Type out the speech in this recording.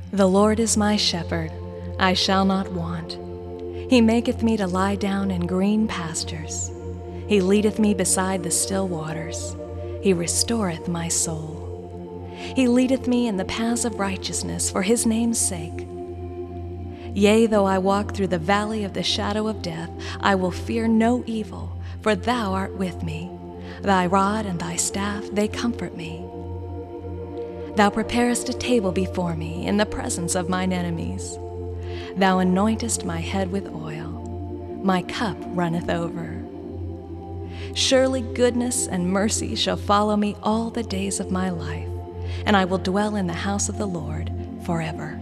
The Lord is my shepherd, I shall not want. He maketh me to lie down in green pastures. He leadeth me beside the still waters. He restoreth my soul. He leadeth me in the paths of righteousness for his name's sake. Yea, though I walk through the valley of the shadow of death, I will fear no evil, for thou art with me. Thy rod and thy staff, they comfort me. Thou preparest a table before me in the presence of mine enemies. Thou anointest my head with oil. My cup runneth over. Surely goodness and mercy shall follow me all the days of my life, and I will dwell in the house of the Lord forever.